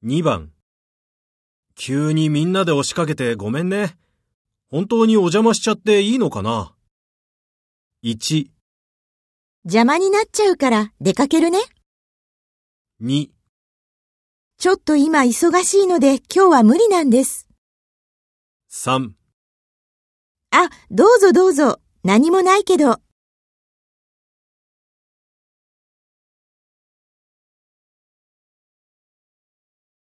2番。急にみんなで押しかけてごめんね。本当にお邪魔しちゃっていいのかな？ 1、 邪魔になっちゃうから出かけるね。 2、 ちょっと今忙しいので今日は無理なんです。 3。 あ、どうぞどうぞ。何もないけど。